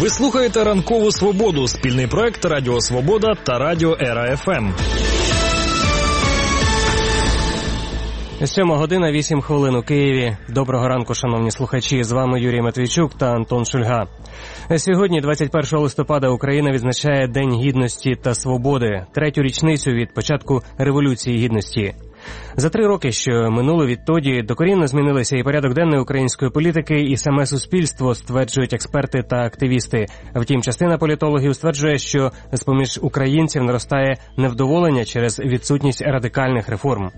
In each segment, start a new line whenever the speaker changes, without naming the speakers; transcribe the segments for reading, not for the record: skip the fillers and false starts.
Ви слухаєте «Ранкову Свободу» – спільний проект Радіо Свобода та Радіо Ера ФМ.
7:08 у Києві. Доброго ранку, шановні слухачі. З вами Юрій Матвійчук та Антон Шульга. Сьогодні, 21 листопада, Україна відзначає День Гідності та Свободи, третю річницю від початку Революції Гідності. За 3 роки, що минуло відтоді, докорінно змінилися і порядок денний української політики, і саме суспільство, стверджують експерти та активісти. Втім, частина політологів стверджує, що з-поміж українців наростає невдоволення через відсутність радикальних реформ.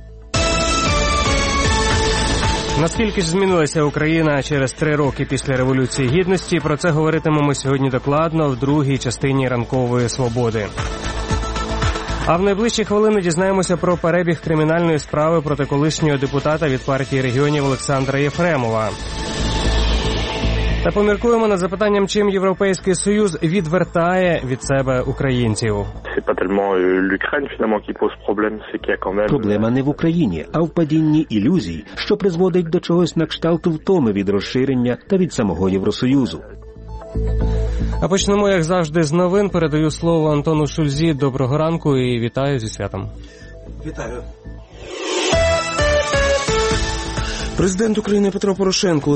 Наскільки ж змінилася Україна через 3 роки після Революції Гідності, про це говоритимемо сьогодні докладно в другій частині «Ранкової Свободи». А в найближчі хвилини дізнаємося про перебіг кримінальної справи проти колишнього депутата від партії регіонів Олександра Єфремова. Та поміркуємо над запитанням, чим Європейський Союз відвертає від себе українців.
Проблема не в Україні, а в падінні ілюзій, що призводить до чогось на кшталт втоми від розширення та від самого Євросоюзу.
А почнемо, як завжди, з новин. Передаю слово Антону Шульзі. Доброго ранку і вітаю зі святом.
Вітаю. Президент України Петро Порошенко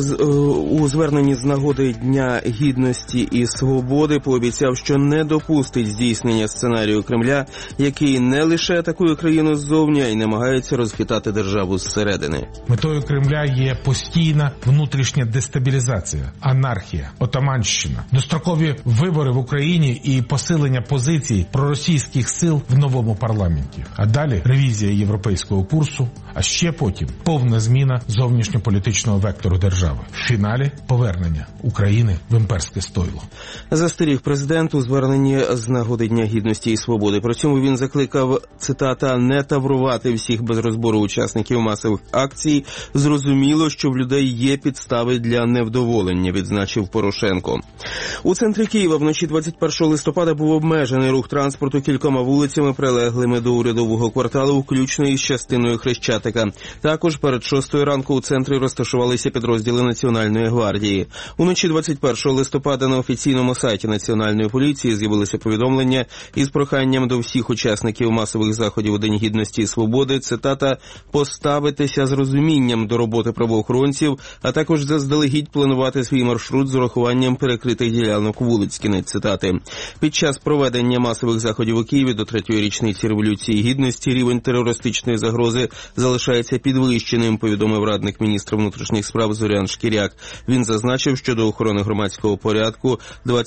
у зверненні з нагоди Дня Гідності і Свободи пообіцяв, що не допустить здійснення сценарію Кремля, який не лише атакує країну ззовні, а й намагається розхитати державу зсередини.
Метою Кремля є постійна внутрішня дестабілізація, анархія, отаманщина, дострокові вибори в Україні і посилення позицій проросійських сил в новому парламенті. А далі ревізія європейського курсу, а ще потім повна зміна зовнішньополітичного вектору держави. В фіналі повернення України в імперське стойло.
Застеріг президент у зверненні з нагоди Дня Гідності і Свободи. При цьому він закликав, цитата, «не таврувати всіх без розбору учасників масових акцій. Зрозуміло, що в людей є підстави для невдоволення», відзначив Порошенко. У центрі Києва вночі 21 листопада був обмежений рух транспорту кількома вулицями, прилеглими до урядового кварталу, включно із частиною Хрещатика. Також перед 6 ранку у центрі розташувалися підрозділи Національної гвардії. Уночі 21 листопада на офіційному сайті Національної поліції з'явилося повідомлення із проханням до всіх учасників масових заходів у День Гідності і Свободи, цитата, «поставитися з розумінням до роботи правоохоронців, а також заздалегідь планувати свій маршрут з урахуванням перекритих ділянок вулиць», кінець цитати. Під час проведення масових заходів у Києві до 3-ї річниці Революції Гідності рівень терористичної загрози залишається підвищеним, повідомив радник міністра внутрішніх справ Зорян Шкіряк. Він зазначив, що до охорони громадського порядку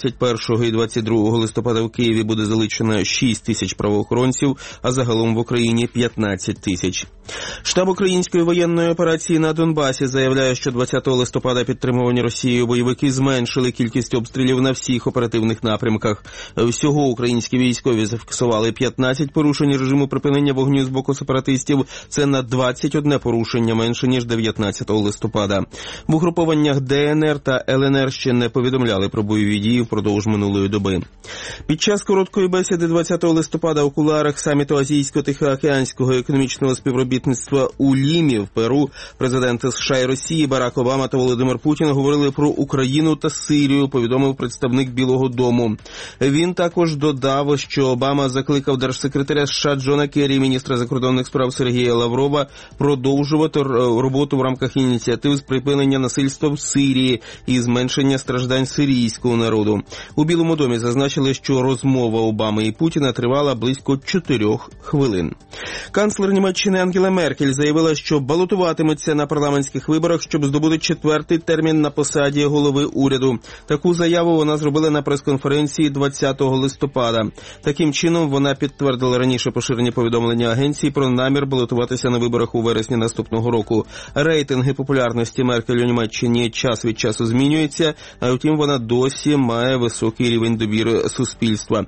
21 і 22 листопада в Києві буде залучено 6 тисяч правоохоронців, а загалом в Україні 15 тисяч. Штаб української воєнної операції на Донбасі заявляє, що 20 листопада підтримувані Росією бойовики зменшили кількість обстрілів на всіх оперативних напрямках. Всього українські військові зафіксували 15 порушень режиму припинення вогню з боку сепаратистів. Це на 21 порушення менше, ніж 19 листопада. В угрупованнях ДНР та ЛНР ще не повідомляли про бойові дії впродовж минулої доби. Під час короткої бесіди 20 листопада у кулуарах саміту Азійсько-Тихоокеанського економічного співробітництва у Лімі в Перу президенти США і Росії Барак Обама та Володимир Путін говорили про Україну та Сирію, повідомив представник Білого дому. Він також додав, що Обама закликав держсекретаря США Джона Керрі і міністра закордонних справ Сергія Лаврова продовжувати роботу в рамках ініціатив з припинення насильства в Сирії і зменшення страждань сирійського народу. У Білому домі зазначили, що розмова Обами і Путіна тривала близько 4 хвилин. Канцлер Німеччини Ангела Меркель заявила, що балотуватиметься на парламентських виборах, щоб здобути 4-й термін на посаді голови уряду. Таку заяву вона зробила на прес-конференції 20 листопада. Таким чином, вона підтвердила раніше поширені повідомлення агенції про намір балотуватися на виборах у вересні наступного року. Рейтинги популярності Меркель у Німеччині час від часу змінюються, а втім вона досі має високий рівень довіри суспільства.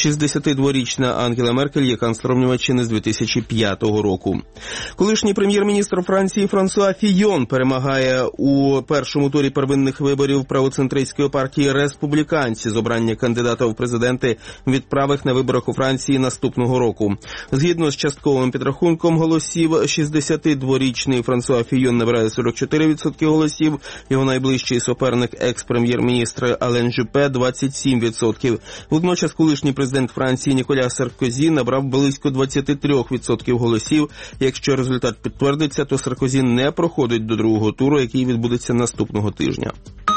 62-річна Ангела Меркель є канцлером Німеччини з 2005 року. Колишній прем'єр-міністр Франції Франсуа Фійон перемагає у першому турі первинних виборів правоцентристської партії «Республіканці» з обрання кандидата в президенти від правих на виборах у Франції наступного року. Згідно з частковим підрахунком голосів, 62-річний Франсуа Фійон Лепен набирає 44% голосів, його найближчий суперник екс-прем'єр-міністр Ален Жюпе – 27%. Водночас колишній президент Франції Ніколя Саркозі набрав близько 23% голосів. Якщо результат підтвердиться, то Саркозі не проходить до другого туру, який відбудеться наступного тижня.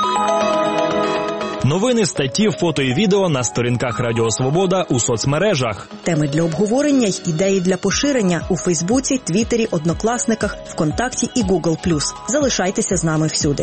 Новини, статті, фото і відео на сторінках Радіо Свобода у соцмережах.
Теми для обговорення й ідеї для поширення у Фейсбуці, Твіттері, Однокласниках, ВКонтакті і Google+. Залишайтеся з нами всюди.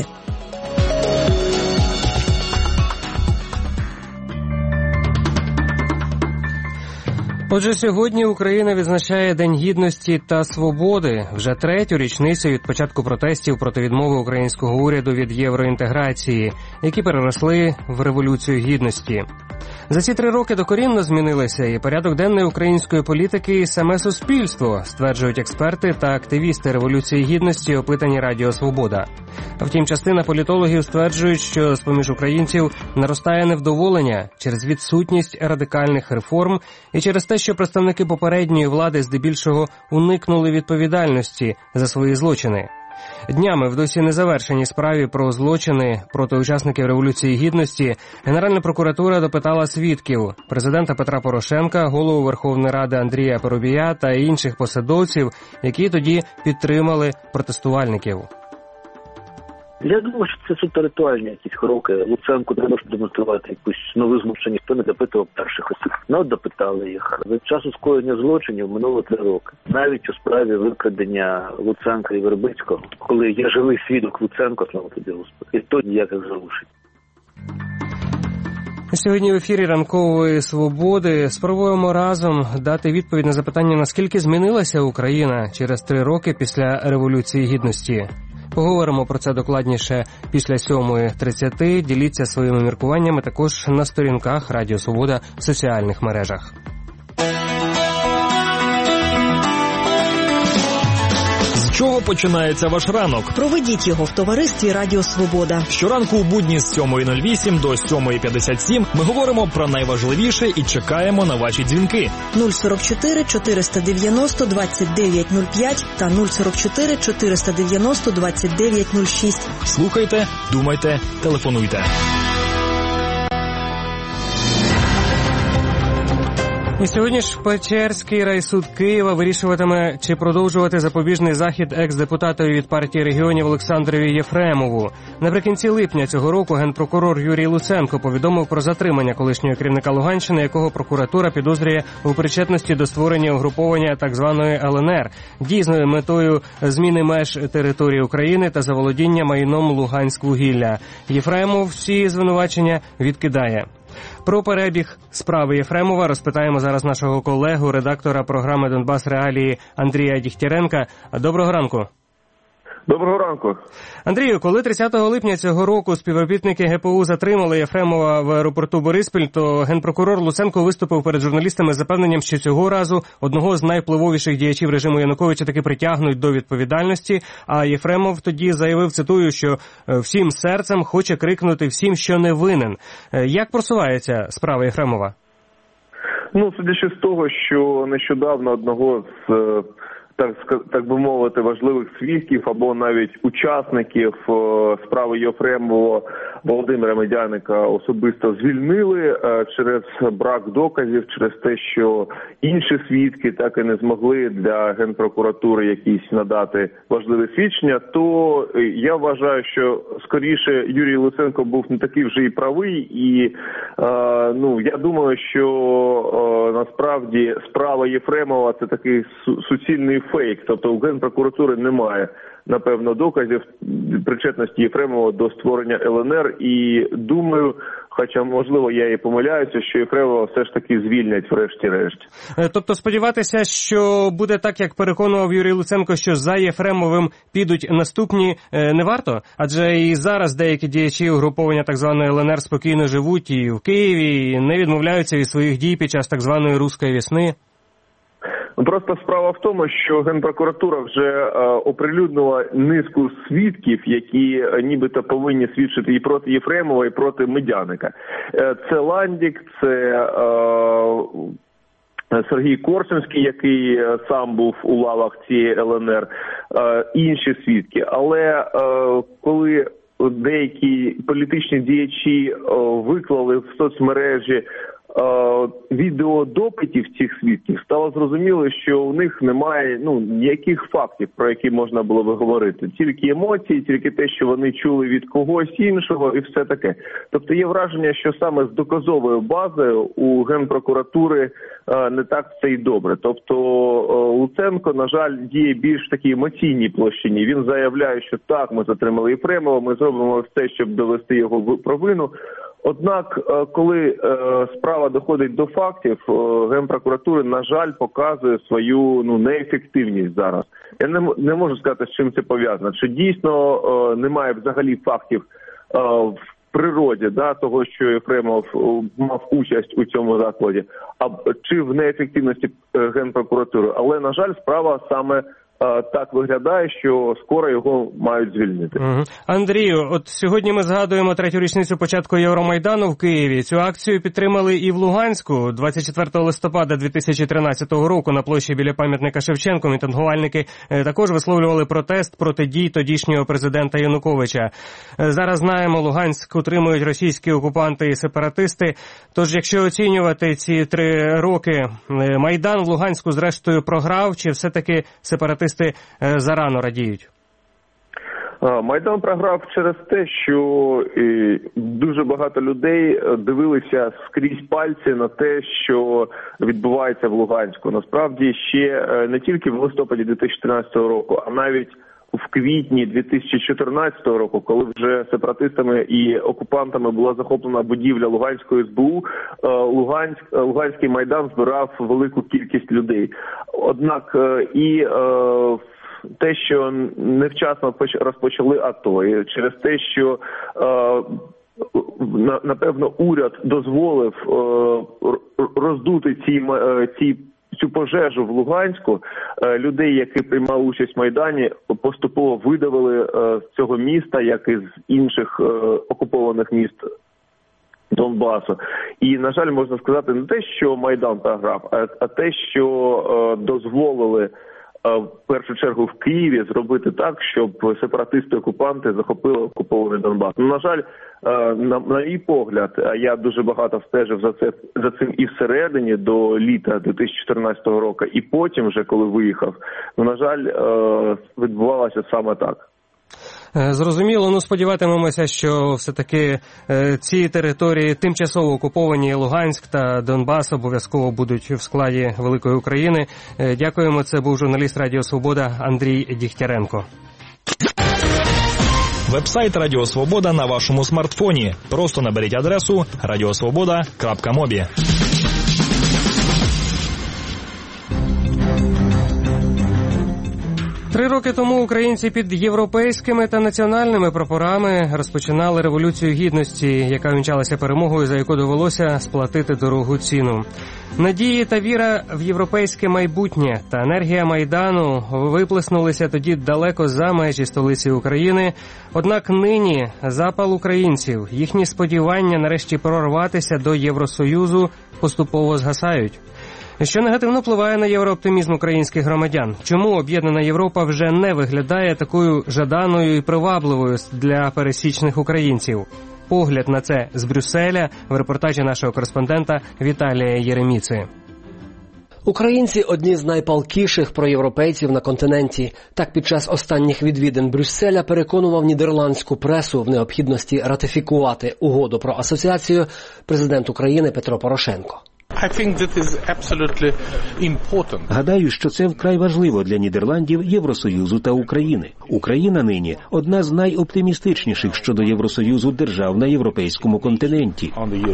Отже, сьогодні Україна відзначає День Гідності та Свободи. Вже третю річницю від початку протестів проти відмови українського уряду від євроінтеграції, які переросли в Революцію Гідності. За ці 3 роки докорінно змінилися і порядок денний української політики, і саме суспільство, стверджують експерти та активісти Революції Гідності, опитані Радіо Свобода. Втім, частина політологів стверджують, що з-поміж українців наростає невдоволення через відсутність радикальних реформ і через те, що представники попередньої влади здебільшого уникнули відповідальності за свої злочини. Днями в досі незавершеній справі про злочини проти учасників Революції Гідності Генеральна прокуратура допитала свідків – президента Петра Порошенка, голову Верховної Ради Андрія Парубія та інших посадовців, які тоді підтримали протестувальників.
Я думаю, що це суто ритуальні якісь кроки. Луценку не може демонструвати якусь новизну, що ніхто не допитував перших осіб. Ну, допитали їх. Від часу скоєння злочинів минуло 3 роки. Навіть у справі викрадення Луценка і Вербицького, коли є живий свідок Луценко, слава тобі Господи, і то ніяких залучень.
Сьогодні в ефірі Ранкової Свободи спробуємо разом дати відповідь на запитання, наскільки змінилася Україна через 3 роки після Революції Гідності. Поговоримо про це докладніше після 7:30. Діліться своїми міркуваннями також на сторінках Радіо Свобода в соціальних мережах.
З чого починається ваш ранок?
Проведіть його в товаристві Радіо Свобода.
Щоранку у будні з 7:08 до 7:57 ми говоримо про найважливіше і чекаємо на ваші дзвінки.
044 490 2905 та 044 490 2906.
Слухайте, думайте, телефонуйте.
І сьогодні ж Печерський райсуд Києва вирішуватиме, чи продовжувати запобіжний захід екс-депутатові від партії регіонів Олександрові Єфремову. Наприкінці липня цього року генпрокурор Юрій Луценко повідомив про затримання колишнього керівника Луганщини, якого прокуратура підозрює у причетності до створення угруповання так званої ЛНР, дійсною метою зміни меж території України та заволодіння майном Луганськвугілля. Єфремов ці звинувачення відкидає. Про перебіг справи Єфремова розпитаємо зараз нашого колегу, редактора програми «Донбас Реалії» Андрія Дігтяренка. Доброго ранку.
Доброго ранку.
Андрію, коли 30 липня цього року співробітники ГПУ затримали Єфремова в аеропорту Бориспіль, то генпрокурор Луценко виступив перед журналістами з запевненням, що цього разу одного з найвпливовіших діячів режиму Януковича таки притягнуть до відповідальності, а Єфремов тоді заявив, цитую, що всім серцем хоче крикнути всім, що не винен. Як просувається справа Єфремова?
Судячи з того, що нещодавно одного з так би мовити, важливих свідків або навіть учасників справи Єфремова Володимира Медяника особисто звільнили через брак доказів, через те, що інші свідки так і не змогли для Генпрокуратури якісь надати важливі свідчення, то я вважаю, що скоріше Юрій Луценко був не такий вже і правий, і я думаю, що насправді справа Єфремова – це такий суцільний фейк, тобто у Генпрокуратури немає, напевно, доказів причетності Єфремова до створення ЛНР, і думаю, хоча, можливо, я і помиляюся, що Єфремова все ж таки звільнять врешті-решт.
Тобто сподіватися, що буде так, як переконував Юрій Луценко, що за Єфремовим підуть наступні, не варто? Адже і зараз деякі діячі угруповання так званої ЛНР спокійно живуть і в Києві, і не відмовляються від своїх дій під час так званої «Руської весни».
Просто справа в тому, що Генпрокуратура вже оприлюднила низку свідків, які нібито повинні свідчити і проти Єфремова, і проти Медяника. Це Ландік, це Сергій Корсунський, який сам був у лавах цієї ЛНР, інші свідки. Але коли деякі політичні діячі виклали в соцмережі відеодопитів цих свідків, стало зрозуміло, що у них немає ніяких фактів, про які можна було би говорити. Тільки емоції, тільки те, що вони чули від когось іншого і все таке. Тобто є враження, що саме з доказовою базою у Генпрокуратури не так все й добре. Тобто Луценко, на жаль, діє більш в такій емоційній площині. Він заявляє, що так, ми затримали Єфремова, ми зробимо все, щоб довести його провину. Однак, коли справа доходить до фактів, Генпрокуратура, на жаль, показує свою неефективність зараз. Я не можу сказати, з чим це пов'язано. Чи дійсно немає взагалі фактів в природі того, що Єфремов мав участь у цьому закладі, чи в неефективності Генпрокуратури. Але, на жаль, справа саме так виглядає, що скоро його мають звільнити.
Андрію, от сьогодні ми згадуємо третю річницю початку Євромайдану в Києві. Цю акцію підтримали і в Луганську. 24 листопада 2013 року на площі біля пам'ятника Шевченку мітингувальники також висловлювали протест проти дій тодішнього президента Януковича. Зараз знаємо, Луганськ утримують російські окупанти і сепаратисти. Тож, якщо оцінювати ці 3 роки, Майдан в Луганську зрештою програв, чи все-таки сепаратисти зарано радіють?
Майдан програв через те, що дуже багато людей дивилися скрізь пальці на те, що відбувається в Луганську. Насправді ще не тільки в листопаді 2013 року, а навіть в квітні 2014 року, коли вже сепаратистами і окупантами була захоплена будівля Луганської СБУ, Луганський Майдан збирав велику кількість людей. Однак і те, що невчасно розпочали АТО, і через те, що напевно уряд дозволив роздути цю пожежу в Луганську, людей, які приймали участь в Майдані, поступово видавили з цього міста, як і з інших окупованих міст Донбасу. І, на жаль, можна сказати не те, що Майдан програв, а те, що дозволили в першу чергу в Києві зробити так, щоб сепаратисти-окупанти захопили окупований Донбас. На жаль, на мій погляд, а я дуже багато стежив за цим і всередині до літа 2014 року, і потім вже, коли виїхав, на жаль, відбувалося саме так.
Зрозуміло, сподіватимемося, що все-таки ці території тимчасово окуповані, Луганськ та Донбас, обов'язково будуть в складі Великої України. Дякуємо, це був журналіст Радіо Свобода Андрій Дігтяренко.
Вебсайт Радіо Свобода на вашому смартфоні. Просто наберіть адресу radiosvoboda.mobi.
3 роки тому українці під європейськими та національними прапорами розпочинали Революцію Гідності, яка увінчалася перемогою, за яку довелося сплатити дорогу ціну. Надії та віра в європейське майбутнє та енергія Майдану виплеснулися тоді далеко за межі столиці України. Однак нині запал українців, їхні сподівання нарешті прорватися до Євросоюзу поступово згасають. Що негативно впливає на єврооптимізм українських громадян? Чому об'єднана Європа вже не виглядає такою жаданою і привабливою для пересічних українців? Погляд на це з Брюсселя в репортажі нашого кореспондента Віталія Єреміци.
Українці – одні з найпалкіших проєвропейців на континенті. Так під час останніх відвідин Брюсселя переконував нідерландську пресу в необхідності ратифікувати угоду про асоціацію президент України Петро Порошенко.
Гадаю, що це вкрай важливо для Нідерландів, Євросоюзу та України. Україна нині – одна з найоптимістичніших щодо Євросоюзу держав на європейському континенті.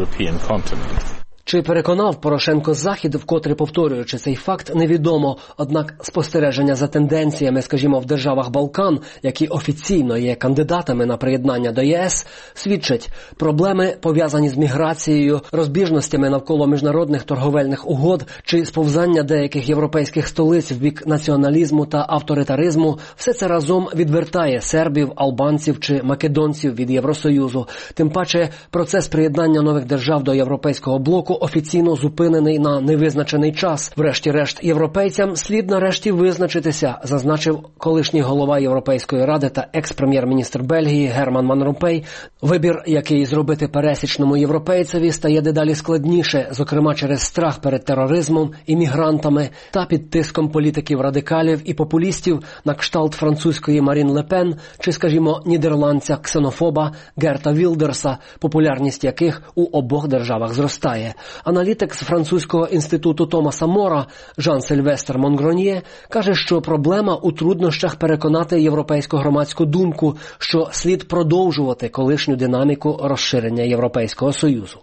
Чи переконав Порошенко Захід, вкотре повторюючи цей факт, невідомо. Однак спостереження за тенденціями, скажімо, в державах Балкан, які офіційно є кандидатами на приєднання до ЄС, свідчать, проблеми, пов'язані з міграцією, розбіжностями навколо міжнародних торговельних угод чи сповзання деяких європейських столиць в бік націоналізму та авторитаризму, все це разом відвертає сербів, албанців чи македонців від Євросоюзу. Тим паче, процес приєднання нових держав до європейського блоку офіційно зупинений на невизначений час. Врешті-решт, європейцям слід нарешті визначитися, зазначив колишній голова Європейської ради та екс-прем'єр-міністр Бельгії Герман Ван Ромпей. Вибір, який зробити пересічному європейцеві, стає дедалі складніше, зокрема через страх перед тероризмом, іммігрантами та під тиском політиків-радикалів і популістів на кшталт французької Марін Ле Пен чи, скажімо, нідерландця-ксенофоба Герта Вілдерса, популярність яких у обох державах зростає. Аналітик з французького інституту Томаса Мора Жан-Сильвестр Монгроньє каже, що проблема у труднощах переконати європейську громадську думку, що слід продовжувати колишню динаміку розширення Європейського Союзу.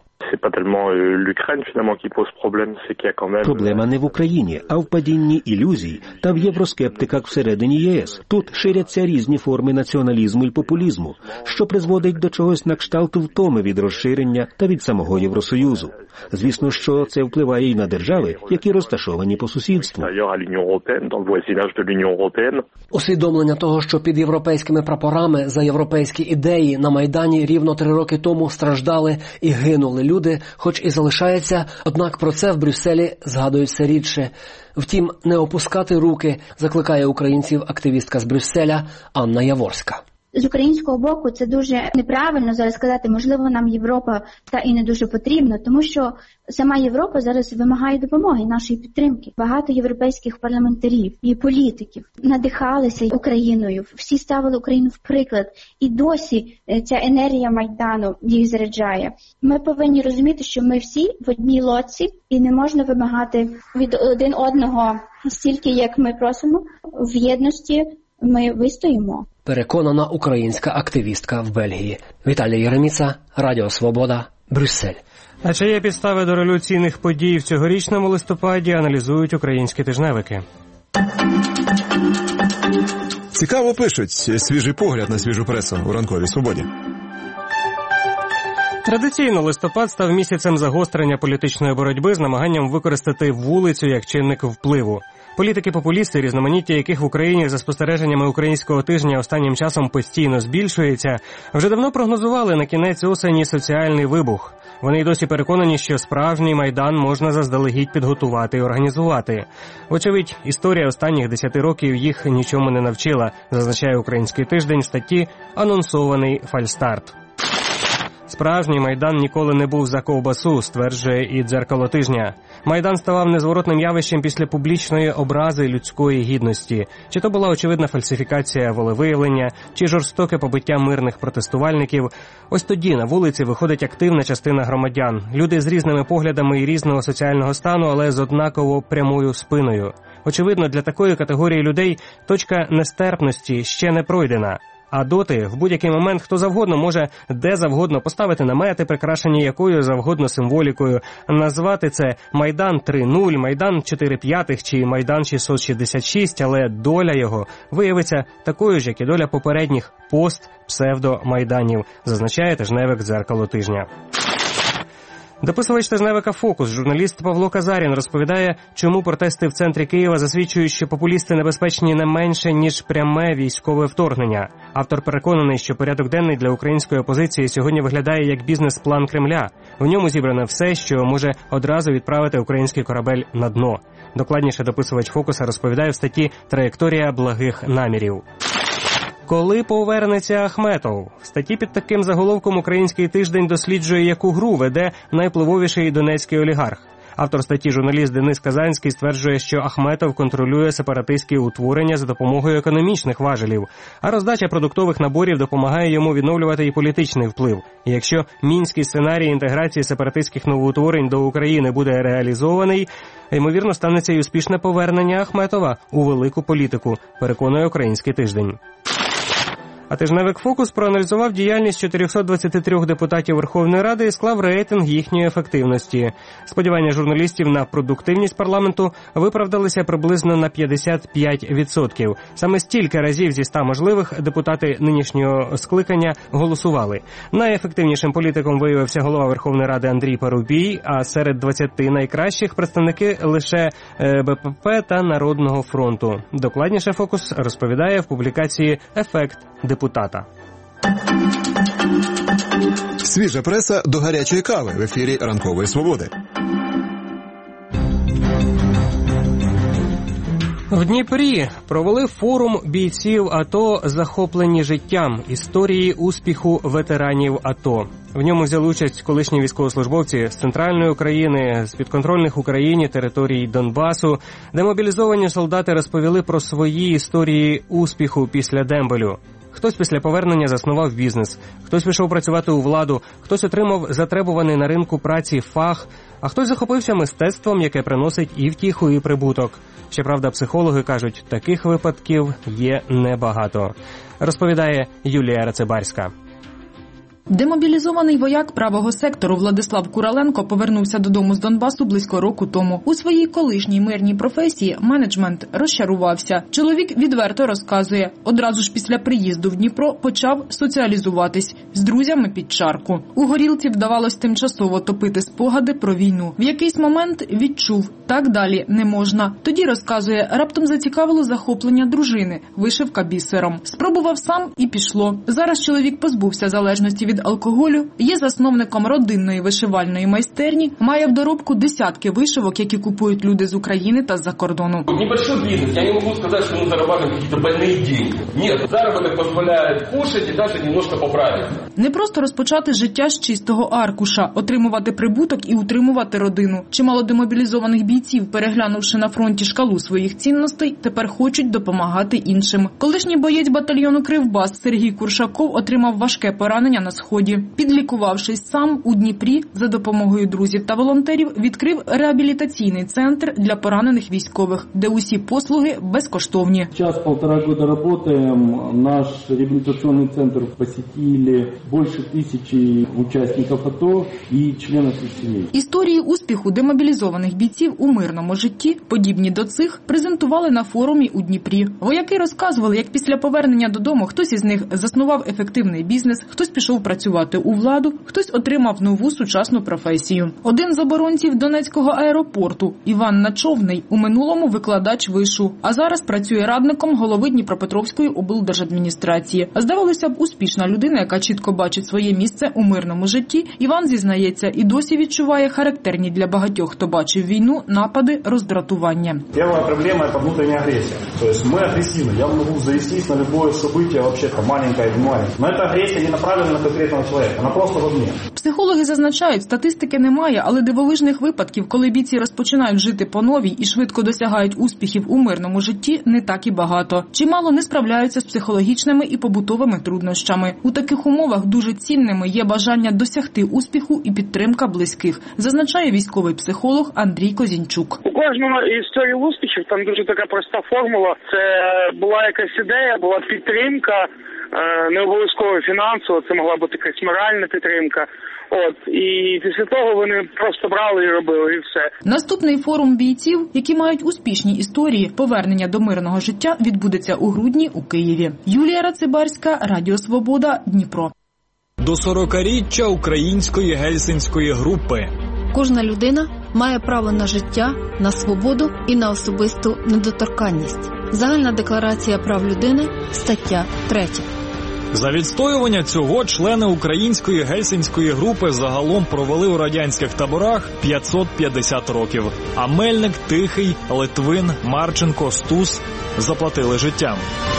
Проблема не в Україні, а в падінні ілюзій та в євроскептиках всередині ЄС. Тут ширяться різні форми націоналізму і популізму, що призводить до чогось на кшталт втоми від розширення та від самого Євросоюзу. Звісно, що це впливає і на держави, які розташовані по сусідству.
Усвідомлення того, що під європейськими прапорами за європейські ідеї на Майдані рівно 3 роки тому страждали і гинули люди, хоч і залишається, однак про це в Брюсселі згадують все рідше. Втім, не опускати руки, закликає українців активістка з Брюсселя Анна Яворська.
З українського боку це дуже неправильно зараз сказати, можливо, нам Європа та і не дуже потрібна, тому що сама Європа зараз вимагає допомоги, нашої підтримки. Багато європейських парламентарів і політиків надихалися Україною, всі ставили Україну в приклад, і досі ця енергія Майдану їх заряджає. Ми повинні розуміти, що ми всі в одній лодці і не можна вимагати від один одного стільки, як ми просимо, в єдності ми вистоїмо.
Переконана українська активістка в Бельгії. Віталій Єреміца, Радіо Свобода, Брюссель.
А чи є підстави до революційних подій в цьогорічному листопаді, аналізують українські тижневики.
Цікаво пишуть. Свіжий погляд на свіжу пресу у ранковій Свободі.
Традиційно листопад став місяцем загострення політичної боротьби з намаганням використати вулицю як чинник впливу. Політики-популісти, різноманіття яких в Україні за спостереженнями українського тижня останнім часом постійно збільшується, вже давно прогнозували на кінець осені соціальний вибух. Вони й досі переконані, що справжній Майдан можна заздалегідь підготувати і організувати. Вочевидь, історія останніх 10 років їх нічому не навчила, зазначає Український тиждень в статті «Анонсований фальстарт». Справжній Майдан ніколи не був за ковбасу, стверджує і «Дзеркало тижня». Майдан ставав незворотним явищем після публічної образи людської гідності. Чи то була очевидна фальсифікація волевиявлення, чи жорстоке побиття мирних протестувальників. Ось тоді на вулиці виходить активна частина громадян. Люди з різними поглядами і різного соціального стану, але з однаково прямою спиною. Очевидно, для такої категорії людей точка нестерпності ще не пройдена. А доти в будь-який момент хто завгодно може де завгодно поставити намети, прикрашені якою завгодно символікою, назвати це Майдан 3.0, Майдан 4.5 чи Майдан 666, але доля його виявиться такою ж, як і доля попередніх пост-псевдо-майданів, зазначає тижневик «Дзеркало тижня». Дописувач тижневика «Фокус», журналіст Павло Казарін, розповідає, чому протести в центрі Києва засвідчують, що популісти небезпечні не менше, ніж пряме військове вторгнення. Автор переконаний, що порядок денний для української опозиції сьогодні виглядає як бізнес-план Кремля. В ньому зібране все, що може одразу відправити український корабель на дно. Докладніше дописувач «Фокуса» розповідає в статті «Траєкторія благих намірів». Коли повернеться Ахметов? В статті під таким заголовком Український тиждень досліджує, яку гру веде найвпливовіший донецький олігарх. Автор статті, журналіст Денис Казанський, стверджує, що Ахметов контролює сепаратистські утворення за допомогою економічних важелів, а роздача продуктових наборів допомагає йому відновлювати і політичний вплив. І якщо мінський сценарій інтеграції сепаратистських новоутворень до України буде реалізований, ймовірно, станеться й успішне повернення Ахметова у велику політику, переконує Український тиждень. А тижневик «Фокус» проаналізував діяльність 423 депутатів Верховної Ради і склав рейтинг їхньої ефективності. Сподівання журналістів на продуктивність парламенту виправдалися приблизно на 55%. Саме стільки разів зі 100 можливих депутати нинішнього скликання голосували. Найефективнішим політиком виявився голова Верховної Ради Андрій Парубій, а серед 20 найкращих представники лише БПП та Народного фронту. Докладніше «Фокус» розповідає в публікації «Ефект депутата».
Свіжа преса до гарячої кави в ефірі «Ранкової свободи».
В Дніпрі провели форум бійців АТО «Захоплені життям. Історії успіху ветеранів АТО». В ньому взяли участь колишні військовослужбовці з Центральної України, з підконтрольних Україні територій Донбасу. Демобілізовані солдати розповіли про свої історії успіху після дембелю. Хтось після повернення заснував бізнес, хтось пішов працювати у владу, хтось отримав затребуваний на ринку праці фах, а хтось захопився мистецтвом, яке приносить і втіху, і прибуток. Щоправда, психологи кажуть, таких випадків є небагато. Розповідає Юлія Рацибарська.
Демобілізований вояк правого сектору Владислав Кураленко повернувся додому з Донбасу близько року тому. У своїй колишній мирній професії менеджмент розчарувався. Чоловік відверто розказує, одразу ж після приїзду в Дніпро почав соціалізуватись з друзями під чарку. У горілці вдавалось тимчасово топити спогади про війну. В якийсь момент відчув, так далі не можна. Тоді, розказує, раптом зацікавило захоплення дружини, вишивка бісером. Спробував сам і пішло. Зараз чоловік позбувся залежності від алкоголю, є засновником родинної вишивальної майстерні, має в доробку десятки вишивок, які купують люди з України та з-за кордону.
Небольшой бизнес, я не могу сказать, что мы зарабатываем какие-то больные деньги. Нет, заработок позволяет кушать и даже немножко поправить.
Не просто розпочати життя з чистого аркуша, отримувати прибуток і утримувати родину. Чимало демобілізованих бійців, переглянувши на фронті шкалу своїх цінностей, тепер хочуть допомагати іншим. Колишній боєць батальйону «Кривбас» Сергій Куршаков отримав важке поранення на Сході. Підлікувавшись сам, у Дніпрі за допомогою друзів та волонтерів відкрив реабілітаційний центр для поранених військових, де усі послуги безкоштовні.
Час-полтора года работаем. Наш реабилитационный центр посетили больше 1000 участников АТО и членов их семей.
Історії успіху демобілізованих бійців у мирному житті, подібні до цих, презентували на форумі у Дніпрі. Вояки розказували, як після повернення додому хтось із них заснував ефективний бізнес, хтось пішов працювати у владу, хтось отримав нову сучасну професію. Один з оборонців Донецького аеропорту, Іван Начовний, у минулому викладач вишу, а зараз працює радником голови Дніпропетровської облдержадміністрації. Здавалося б, успішна людина, яка чітко бачить своє місце у мирному житті. Іван зізнається, і досі відчуває характерні для багатьох, хто бачив війну, напади, роздратування.
Перша проблема – це внутрішня агресія. Тобто ми агресивні. Я можу завестись на будь-яке событие, вообще маленьке і маленьке. Но ця агресія не направлена на конкретного чоловіка, вона просто вовне.
Психологи зазначають, статистики немає, але дивовижних випадків, коли бійці розпочинають жити по новій і швидко досягають успіхів у мирному житті, не так і багато. Чимало не справляються з психологічними і побутовими труднощами. У таких умовах дуже цінними є бажання досягти успіху і підтримка близьких, зазначає військовий психолог Андрій Козінчук.
У кожного історії успіхів там дуже така проста формула. Це була якась ідея, була підтримка, не обов'язково фінансово, це могла бути якась моральна підтримка. І після того вони просто брали і робили, і все.
Наступний форум бійців, які мають успішні історії повернення до мирного життя, відбудеться у грудні у Києві. Юлія Рацибарська, Радіо Свобода, Дніпро.
До 40-річчя української гельсінської групи.
Кожна людина має право на життя, на свободу і на особисту недоторканність. Загальна декларація прав людини, стаття 3.
За відстоювання цього члени української гельсінської групи загалом провели у радянських таборах 550 років. А Мельник, Тихий, Литвин, Марченко, Стус заплатили життям.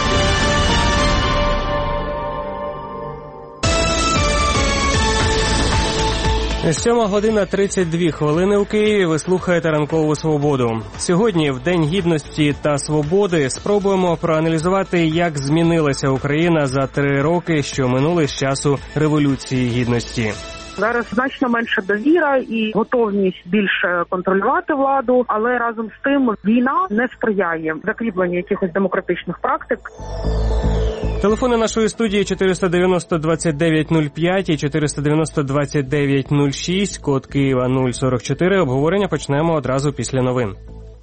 Сьома година 32 хвилини у Києві. Ви слухаєте «Ранкову свободу». Сьогодні, в День Гідності та Свободи, спробуємо проаналізувати, як змінилася Україна за 3 роки, що минули з часу Революції Гідності.
Зараз значно менша довіра і готовність більше контролювати владу, але разом з тим війна не сприяє закріпленню якихось демократичних практик.
Телефони нашої студії 490-2905 і 490-2906, код Києва 044. Обговорення почнемо одразу після новин.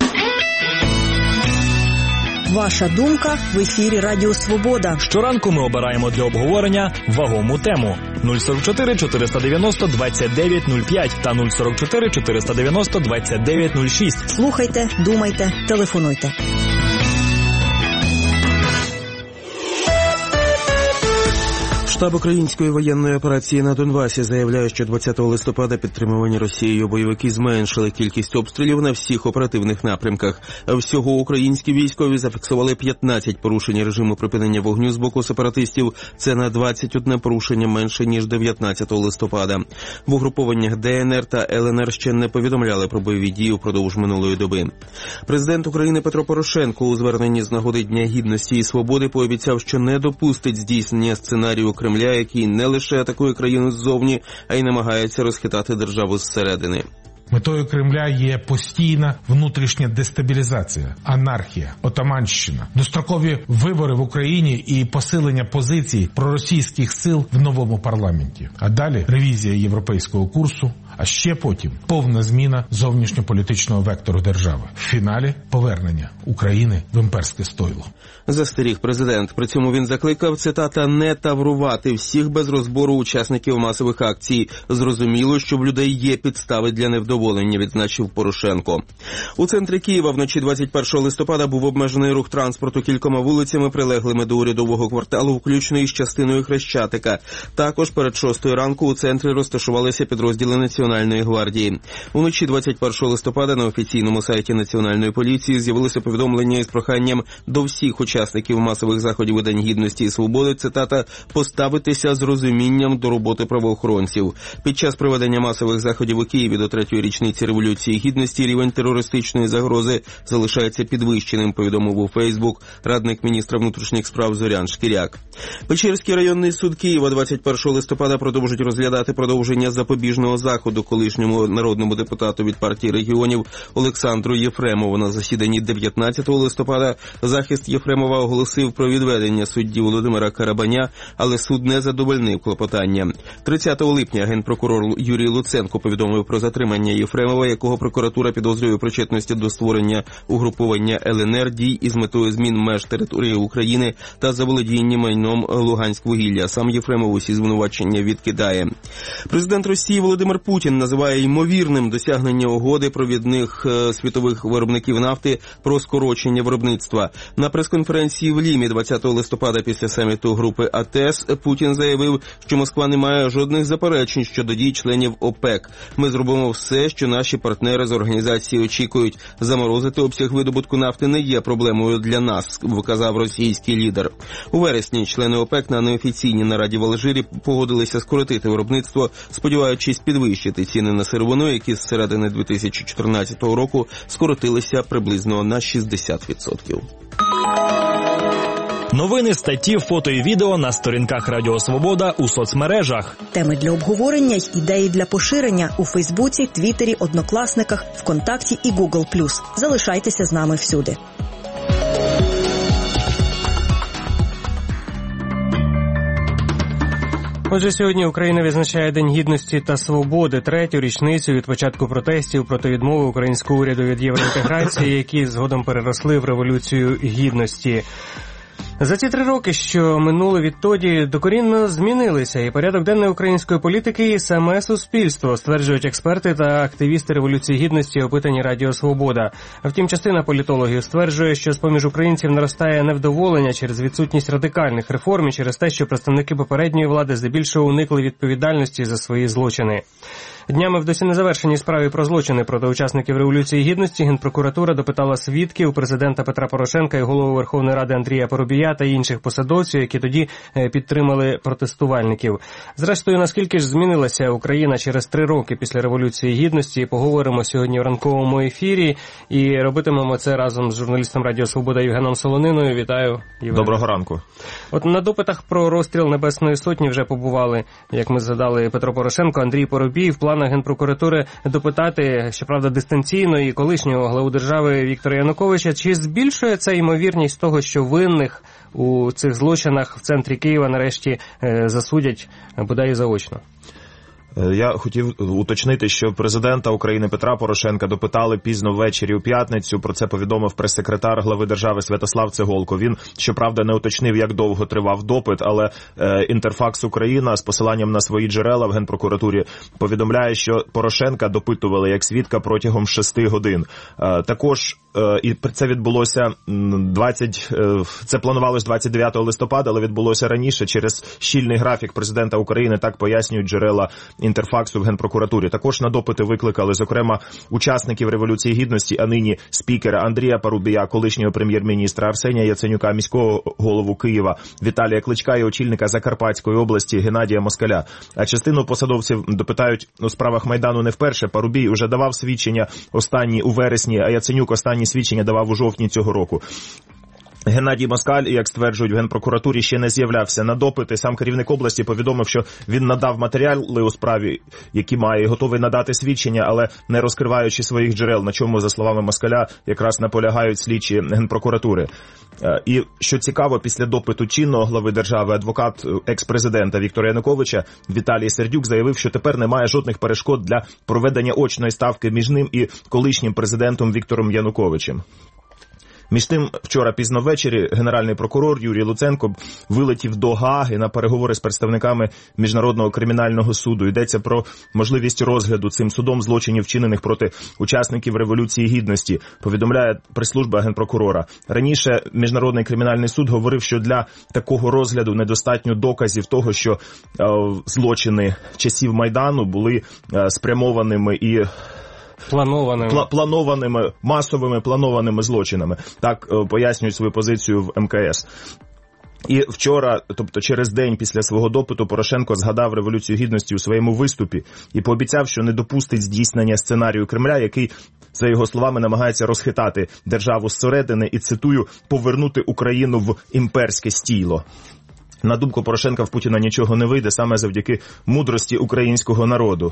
Ваша думка в ефірі Радіо Свобода.
Щоранку ми обираємо для обговорення вагому тему. 044 490 2905 та 044 490 2906.
Слухайте, думайте, телефонуйте.
Штаб української воєнної операції на Донбасі заявляє, що 20 листопада підтримувані Росією бойовики зменшили кількість обстрілів на всіх оперативних напрямках. Всього українські військові зафіксували 15 порушень режиму припинення вогню з боку сепаратистів. Це на 21 порушення менше, ніж 19 листопада. В угрупованнях ДНР та ЛНР ще не повідомляли про бойові дії впродовж минулої доби. Президент України Петро Порошенко у зверненні з нагоди Дня Гідності і Свободи пообіцяв, що не допустить здійснення сценарію Кремля, який не лише атакує країну ззовні, а й намагається розхитати державу зсередини.
Метою Кремля є постійна внутрішня дестабілізація, анархія, отаманщина, дострокові вибори в Україні і посилення позицій проросійських сил в новому парламенті. А далі ревізія європейського курсу, а ще потім повна зміна зовнішньополітичного вектору держави. В фіналі повернення України в імперське стойло.
Застеріг президент. При цьому він закликав, цитата, «не таврувати всіх без розбору учасників масових акцій. Зрозуміло, що в людей є підстави для невдоволення», відзначив Порошенко. У центрі Києва вночі 21 листопада був обмежений рух транспорту кількома вулицями, прилеглими до урядового кварталу, включно із частиною Хрещатика. Також перед 6 ранку у центрі розташувалися підрозділи Національної гвардії. Уночі 21 листопада на офіційному сайті Національної поліції з'явилося повідомлення із проханням до всіх учасників масових заходів у День Гідності і Свободи, цитата, «поставитися з розумінням до роботи правоохоронців». Під час проведення масових заходів у Києві до 3-ї річниці Революції Гідності рівень терористичної загрози залишається підвищеним, повідомив у Фейсбук радник міністра внутрішніх справ Зорян Шкіряк. Печерський районний суд Києва 21 листопада продовжить розглядати продовження запобіжного заходу колишньому народному депутату від партії регіонів Олександру Єфремову. На засіданні 19 листопада захист Єфремова оголосив про відведення судді Володимира Карабаня, але суд не задовольнив клопотання. 30 липня генпрокурор Юрій Луценко повідомив про затримання Єфремова, якого прокуратура підозрює у причетності до створення угруповання ЛНР, дій із метою змін меж території України та заволодіння майном Луганськвугілля. Сам Єфремов усі звинувачення відкидає. Президент Росії Володимир Путін називає ймовірним досягнення угоди провідних світових виробників нафти про скорочення виробництва. На прес-конференції в Лімі 20 листопада після саміту групи АТЕС Путін заявив, що Москва не має жодних заперечень щодо дій членів ОПЕК. «Ми зробимо все, що наші партнери з організації очікують. Заморозити обсяг видобутку нафти не є проблемою для нас», вказав російський лідер. У вересні члени ОПЕК на неофіційній нараді в Алжирі погодилися скоротити виробництво, сподіваючись підвищити ціни на сировину, які з середини 2014 року скоротилися приблизно на 60%.
Новини, статті, фото і відео на сторінках Радіо Свобода у соцмережах.
Теми для обговорення й ідеї для поширення у Фейсбуці, Твіттері, Однокласниках, ВКонтакті і Google+. Залишайтеся з нами всюди.
Отже, сьогодні Україна відзначає День Гідності та Свободи, 3-ю річницю від початку протестів проти відмови українського уряду від євроінтеграції, які згодом переросли в Революцію Гідності. За ці 3 роки, що минули відтоді, докорінно змінилися і порядок денний української політики, і саме суспільство, стверджують експерти та активісти Революції Гідності, опитані Радіо Свобода. Втім, частина політологів стверджує, що з-поміж українців наростає невдоволення через відсутність радикальних реформ і через те, що представники попередньої влади здебільшого уникли відповідальності за свої злочини. Днями в досі незавершеній справі про злочини проти учасників Революції Гідності Генпрокуратура допитала свідків, президента Петра Порошенка і голову Верховної Ради Андрія Парубія та інших посадовців, які тоді підтримали протестувальників. Зрештою, наскільки ж змінилася Україна через 3 роки після Революції Гідності, поговоримо сьогодні в ранковому ефірі і робитимемо це разом з журналістом Радіо Свобода Євгеном Солониною. Вітаю, Євген.
Доброго ранку.
От на допитах про розстріл Небесної Сотні вже побували, як ми згадали, Петро Порошенко, Андрій Парубій. В планах Генпрокуратури допитати, щоправда, дистанційно і колишнього главу держави Віктора Януковича. Чи збільшує це ймовірність того, що винних у цих злочинах в центрі Києва нарешті засудять бодай заочно?
Я хотів уточнити, що президента України Петра Порошенка допитали пізно ввечері у п'ятницю. Про це повідомив прес-секретар глави держави Святослав Цеголко. Він, щоправда, не уточнив, як довго тривав допит, але Інтерфакс Україна з посиланням на свої джерела в Генпрокуратурі повідомляє, що Порошенка допитували як свідка протягом 6 годин. Також і це відбулося це планувалось 29 листопада, але відбулося раніше через щільний графік президента України, так пояснюють джерела Інтерфаксу в Генпрокуратурі. Також на допити викликали, зокрема, учасників Революції Гідності, а нині спікера Андрія Парубія, колишнього прем'єр-міністра Арсенія Яценюка, міського голову Києва Віталія Кличка і очільника Закарпатської області Геннадія Москаля. А частину посадовців допитають у справах Майдану не вперше. Парубій уже давав свідчення останні у вересні, а Яценюк останні свідчення давав у жовтні цього року. Геннадій Москаль, як стверджують в Генпрокуратурі, ще не з'являвся на допити. Сам керівник області повідомив, що він надав матеріали у справі, які має, і готовий надати свідчення, але не розкриваючи своїх джерел, на чому, за словами Москаля, якраз наполягають слідчі Генпрокуратури. І, що цікаво, після допиту чинного глави держави адвокат екс-президента Віктора Януковича Віталій Сердюк заявив, що тепер немає жодних перешкод для проведення очної ставки між ним і колишнім президентом Віктором Януковичем. Між тим, вчора пізно ввечері генеральний прокурор Юрій Луценко вилетів до Гааги на переговори з представниками Міжнародного кримінального суду. Йдеться про можливість розгляду цим судом злочинів, вчинених проти учасників Революції Гідності, повідомляє прес-служба Генпрокурора. Раніше Міжнародний кримінальний суд говорив, що для такого розгляду недостатньо доказів того, що злочини часів Майдану були спрямованими і планованими, масовими планованими злочинами. Так пояснюють свою позицію в МКС. І вчора, тобто через день після свого допиту, Порошенко згадав Революцію Гідності у своєму виступі і пообіцяв, що не допустить здійснення сценарію Кремля, який, за його словами, намагається розхитати державу зсередини і, цитую, повернути Україну в імперське стійло. На думку Порошенка, в Путіна нічого не вийде саме завдяки мудрості українського народу.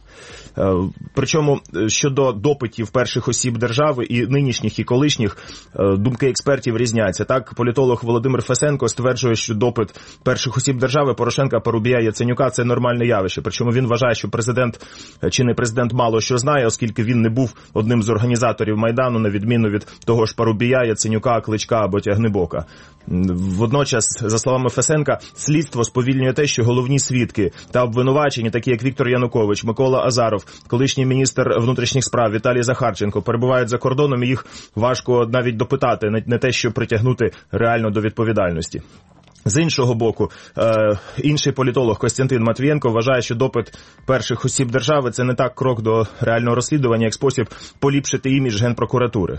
Причому щодо допитів перших осіб держави і нинішніх, і колишніх, думки експертів різняться. Так, політолог Володимир Фесенко стверджує, що допит перших осіб держави Порошенка, Парубія, Яценюка – це нормальне явище. Причому він вважає, що президент чи не президент мало що знає, оскільки він не був одним з організаторів Майдану, на відміну від того ж Парубія, Яценюка, Кличка або Тягнебока. Водночас, за словами Фесенка, слідство сповільнює те, що головні свідки та обвинувачені, такі як Віктор Янукович, Микола Азаров, колишній міністр внутрішніх справ Віталій Захарченко, перебувають за кордоном, і їх важко навіть допитати, не те, що притягнути реально до відповідальності. З іншого боку, інший політолог Костянтин Матвієнко вважає, що допит перших осіб держави – це не так крок до реального розслідування, як спосіб поліпшити імідж Генпрокуратури.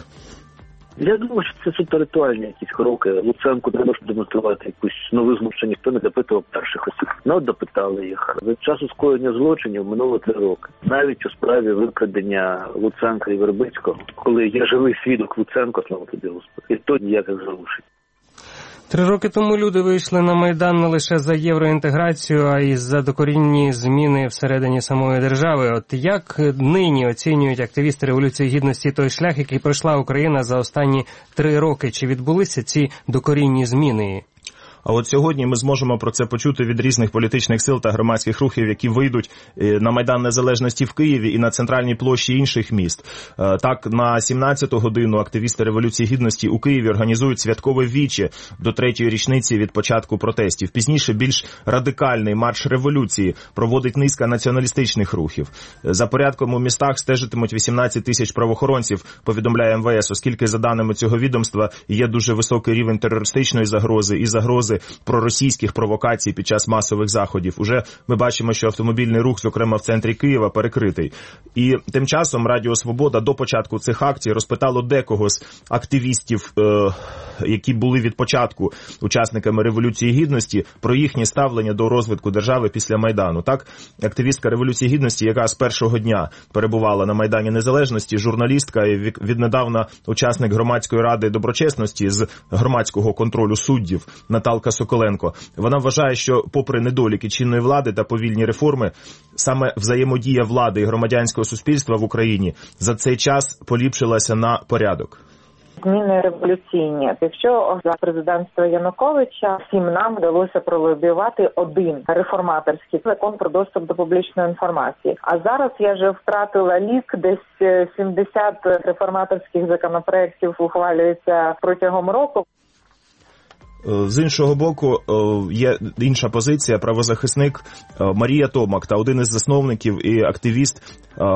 Я думаю, що це суто ритуальні якісь кроки. Луценко не може демонструвати якусь новизну, що ніхто не допитував перших осіб. Ну, допитали їх. Від часу скоєння злочинів минуло 3 роки. Навіть у справі викрадення Луценка і Вербицького, коли є живий свідок Луценко, слава тобі Господи, і то ніяких залучень.
3 роки тому люди вийшли на Майдан не лише за євроінтеграцію, а й за докорінні зміни всередині самої держави. От як нині оцінюють активісти Революції Гідності той шлях, який пройшла Україна за останні 3 роки? Чи відбулися ці докорінні зміни?
А от сьогодні ми зможемо про це почути від різних політичних сил та громадських рухів, які вийдуть на Майдан Незалежності в Києві і на центральній площі інших міст. Так, на 17-ту годину активісти Революції Гідності у Києві організують святкове віче до 3-ї річниці від початку протестів. Пізніше більш радикальний марш революції проводить низка націоналістичних рухів. За порядком у містах стежитимуть 18 тисяч правоохоронців, повідомляє МВС, оскільки, за даними цього відомства, є дуже високий рівень терористичної загрози і загрози проросійських провокацій під час масових заходів. Уже ми бачимо, що автомобільний рух, зокрема в центрі Києва, перекритий. І тим часом Радіо Свобода до початку цих акцій розпитало декого з активістів, які були від початку учасниками Революції Гідності, про їхнє ставлення до розвитку держави після Майдану. Так, активістка Революції Гідності, яка з першого дня перебувала на Майдані Незалежності, журналістка і віднедавна учасник громадської ради доброчесності з громадського контролю суддів Наталка Соколенко. Вона вважає, що попри недоліки чинної влади та повільні реформи, саме взаємодія влади і громадянського суспільства в Україні за цей час поліпшилася на порядок.
Зміни революційні. Якщо за президентства Януковича всім нам вдалося пролобіювати один реформаторський закон про доступ до публічної інформації. А зараз я вже втратила лік, десь 70 реформаторських законопроєктів ухвалюється протягом року.
З іншого боку, є інша позиція. Правозахисник Марія Томак та один із засновників і активіст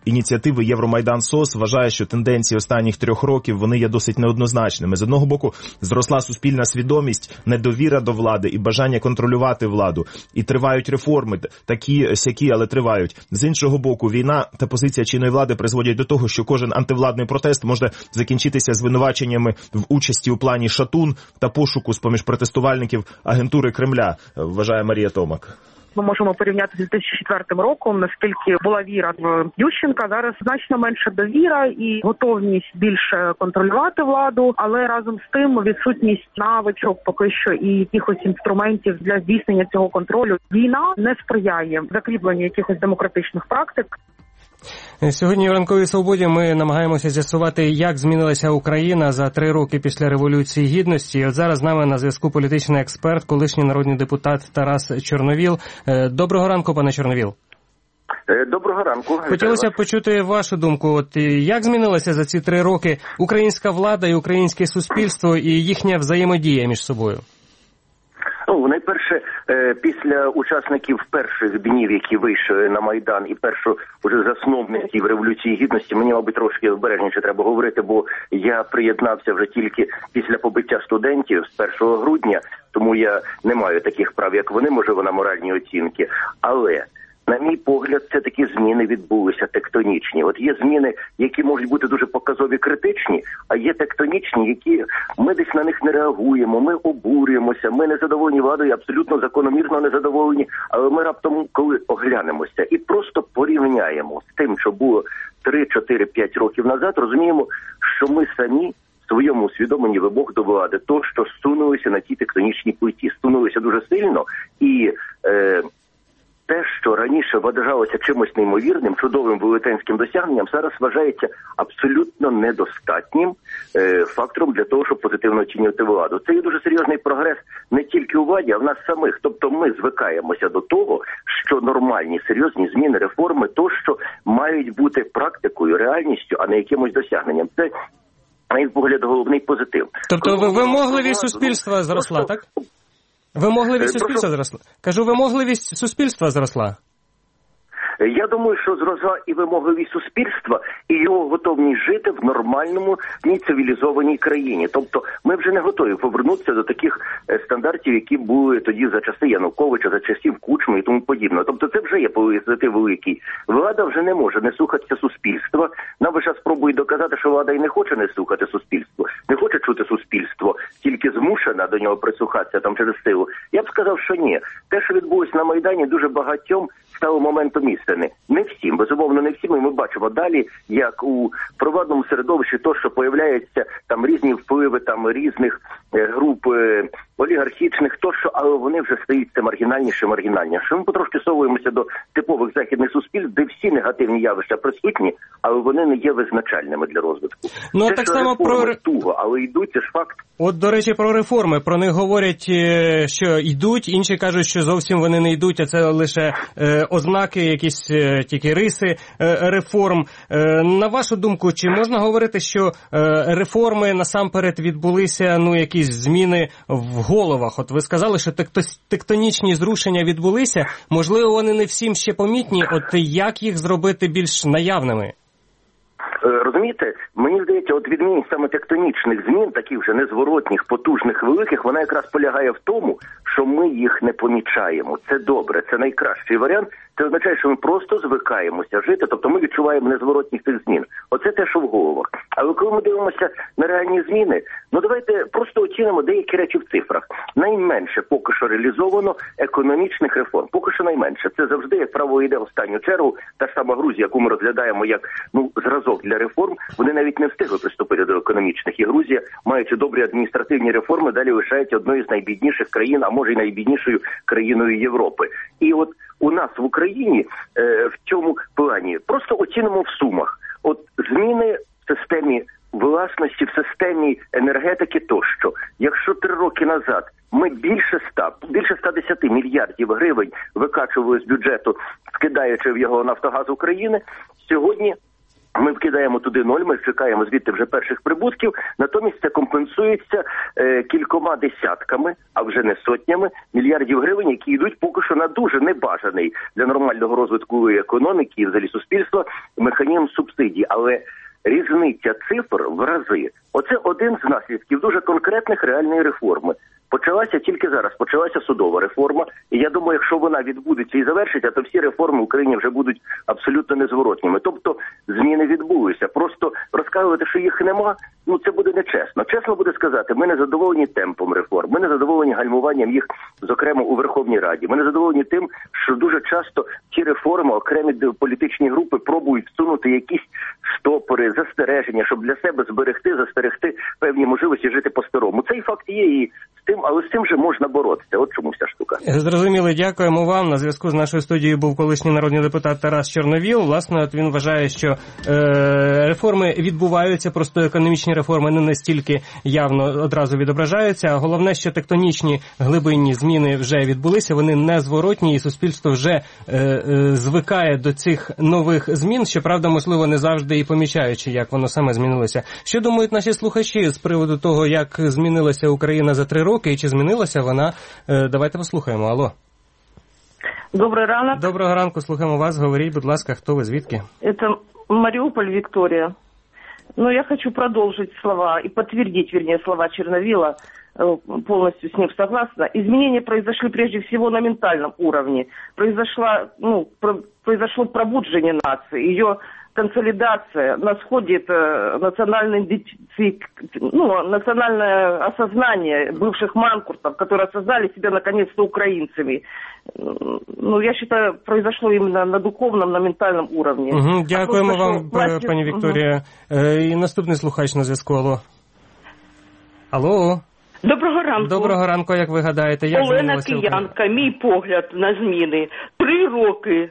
ініціативи Євромайдан СОС вважає, що тенденції останніх 3 років вони є досить неоднозначними. З одного боку, зросла суспільна свідомість, недовіра до влади і бажання контролювати владу. І тривають реформи, такі-сякі, але тривають. З іншого боку, війна та позиція чинної влади призводять до того, що кожен антивладний протест може закінчитися звинуваченнями в участі у плані «Шатун» та пошуку з-поміж протестувальників агентури Кремля, вважає Марія Томак.
Ми можемо порівняти з 2004 роком, наскільки була віра в Ющенка. Зараз значно менша довіра і готовність більше контролювати владу, але разом з тим відсутність навичок поки що і якихось інструментів для здійснення цього контролю. Війна не сприяє закріпленню якихось демократичних практик.
Сьогодні в «Ранковій свободі» ми намагаємося з'ясувати, як змінилася Україна за 3 роки після Революції Гідності. І от зараз з нами на зв'язку політичний експерт, колишній народний депутат Тарас Чорновіл. Доброго ранку, пане Чорновіл.
Доброго ранку.
Хотілося б почути вашу думку. От як змінилася за ці 3 роки українська влада і українське суспільство і їхня взаємодія між собою?
Найперше, після учасників перших днів, які вийшли на Майдан, і уже засновників Революції Гідності, мені, мабуть, трошки обережніше треба говорити, бо я приєднався вже тільки після побиття студентів з 1 грудня, тому я не маю таких прав, як вони, можливо, на моральні оцінки. Але, на мій погляд, це такі зміни відбулися тектонічні. От є зміни, які можуть бути дуже показові, критичні, а є тектонічні, які ми десь на них не реагуємо, ми обурюємося, ми незадоволені владою, абсолютно закономірно незадоволені, але ми раптом, коли оглянемося і просто порівняємо з тим, що було 3, 4, 5 років назад, розуміємо, що ми самі в своєму усвідомленні вимог до влади, то, що сунулися на ті тектонічні плиті, сунулися дуже сильно і те, що раніше вважалося чимось неймовірним, чудовим велетенським досягненням, зараз вважається абсолютно недостатнім фактором для того, щоб позитивно оцінювати владу. Це є дуже серйозний прогрес не тільки у владі, а в нас самих. Тобто ми звикаємося до того, що нормальні, серйозні зміни, реформи, тощо мають бути практикою, реальністю, а не якимось досягненням. Це, на мій погляд, головний позитив.
Тобто вимогливість суспільства зросла, так? Вимогливість суспільства зросла? Кажу, вимогливість суспільства зросла.
Я думаю, що зросла і вимогливість суспільства, і його готовність жити в нормальному, цивілізованій країні. Тобто ми вже не готові повернутися до таких стандартів, які були тоді за часи Януковича, за часів Кучми і тому подібне. Тобто це вже є позитив великий. Влада вже не може не слухатися суспільства. Нам би зараз спробують доказати, що влада і не хоче не слухати суспільство, не хоче чути суспільство, тільки змушена до нього прислухатися там через силу. Я б сказав, що ні. Те, що відбулось на Майдані, дуже багатьом стало моментом істини. Не всім, безумовно, не всім. І ми бачимо далі, як у провладному середовищі то, що появляються там різні впливи там різних груп олігархічних, тощо, але вони вже стають це маргінальніше. Ми потрошки совуємося до типових західних суспільств, де всі негативні явища присутні, але вони не є визначальними для розвитку.
Ну, це, так само про
туго, але йдуть, це ж факт.
От, до речі, про реформи. Про них говорять, що йдуть, інші кажуть, що зовсім вони не йдуть, а це лише ознаки, якісь тільки риси реформ. На вашу думку, чи можна говорити, що реформи насамперед відбулися, якісь зміни в головах? От ви сказали, що тектонічні зрушення відбулися, можливо, вони не всім ще помітні, от як їх зробити більш наявними?
Розумієте, мені здається, от відмінність саме тектонічних змін, таких вже незворотніх, потужних, великих, вона якраз полягає в тому, що ми їх не помічаємо. Це добре, це найкращий варіант. Це означає, що ми просто звикаємося жити, тобто ми відчуваємо незворотність цих змін. Оце те, що в головах. Але коли ми дивимося на реальні зміни, давайте просто оцінимо деякі речі в цифрах. Найменше поки що реалізовано економічних реформ. Поки що найменше. Це завжди, як правило, йде в останню чергу. Та ж сама Грузія, яку ми розглядаємо як зразок для реформ, вони навіть не встигли приступити до економічних. І Грузія, маючи добрі адміністративні реформи, далі лишається одною з найбідніших країн, а може й найбіднішою країною Європи. І от у нас в Україні в цьому плані просто оцінимо в сумах. От зміни в системі власності, в системі енергетики тощо. Якщо 3 роки назад ми більше 110 мільярдів гривень викачували з бюджету, скидаючи в його Нафтогаз України, сьогодні Ми вкидаємо туди 0, ми чекаємо звідти вже перших прибутків, натомість це компенсується кількома десятками, а вже не сотнями мільярдів гривень, які йдуть поки що на дуже небажаний для нормального розвитку економіки і взагалі суспільства механізм субсидій. Але різниця цифр в рази. Оце один з наслідків дуже конкретних реальної реформи. Почалася тільки зараз, почалася судова реформа, і я думаю, якщо вона відбудеться і завершиться, то всі реформи в Україні вже будуть абсолютно незворотніми. Тобто зміни відбулися. Просто розказувати, що їх нема, це буде нечесно. Чесно буде сказати, ми не задоволені темпом реформ, ми не задоволені гальмуванням їх, зокрема, у Верховній Раді. Ми не задоволені тим, що дуже часто ті реформи, окремі політичні групи пробують всунути якісь штопори, застереження, щоб для себе застерегти певні можливості жити по-старому. Цей факт є і але з цим же можна боротися. От чому вся штука.
Зрозуміло, дякуємо вам. На зв'язку з нашою студією був колишній народний депутат Тарас Чорновіл. Власне, от він вважає, що реформи відбуваються, просто економічні реформи не настільки явно одразу відображаються. А головне, що тектонічні глибинні зміни вже відбулися, вони незворотні, і суспільство вже звикає до цих нових змін, щоправда, можливо, не завжди і помічаючи, як воно саме змінилося. Що думають наші слухачі з приводу того, як змінилася Україна за 3 роки, і чи змінилася вона? Давайте послухаємо. Алло.
Добрий ранок.
Доброго ранку, слухаємо вас. Говоріть, будь ласка, хто ви, звідки?
Это Мариуполь, Виктория. Я хочу продолжить слова и подтвердить, вернее, слова Черновила. Полностью с ним согласна. Изменения произошли прежде всего на ментальном уровне. Произошло пробуджение нации, ее консолидация, на сходе национальное осознание бывших манкуртов, которые осознали себя наконец-то украинцами. Я считаю, произошло именно на духовном, на ментальном уровне.
Дякуємо вам, пані Вікторія. І наступний слухач на зв'язку. Алло.
Доброго ранку.
Доброго ранку, як ви гадаєте? Як
Олена Киянка, мій погляд на зміни. 3 роки...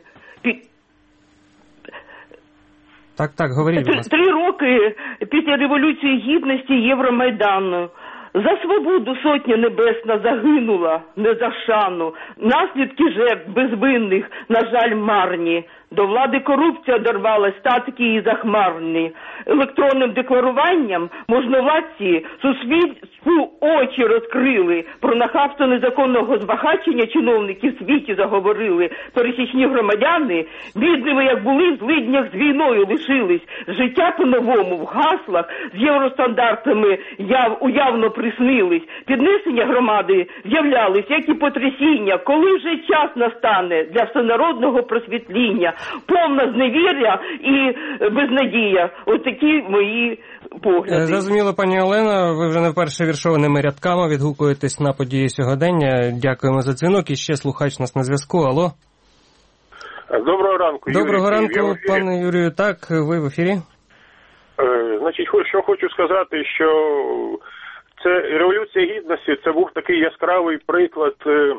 Так, говоріть, будь ласка.
3 роки після Революції Гідності Євромайдану. За свободу сотня небесна загинула, не за шану. Наслідки жертв безвинних, на жаль, марні. До влади корупція дорвалась, статки її захмарні. Електронним декларуванням можновладці суспільству очі розкрили. Про нахабство незаконного збагачення чиновників в світі заговорили. Пересічні громадяни, бідними як були, в злиднях з війною лишились. Життя по-новому в гаслах з євростандартами уявно приснились. Піднесення громади з'являлись, як і потрясіння. Коли вже час настане для всенародного просвітління? Повна зневіря і безнадія. Ось такі мої погляди.
Зрозуміло, пані Олена, ви вже не вперше віршованими рядками відгукуєтесь на події сьогодення. Дякуємо за дзвінок. І ще слухач нас на зв'язку. Алло.
Доброго ранку, Юрій.
Доброго ранку, пане Юрію. Так, ви в ефірі.
Значить, що хочу сказати, що це Революція Гідності, це був такий яскравий приклад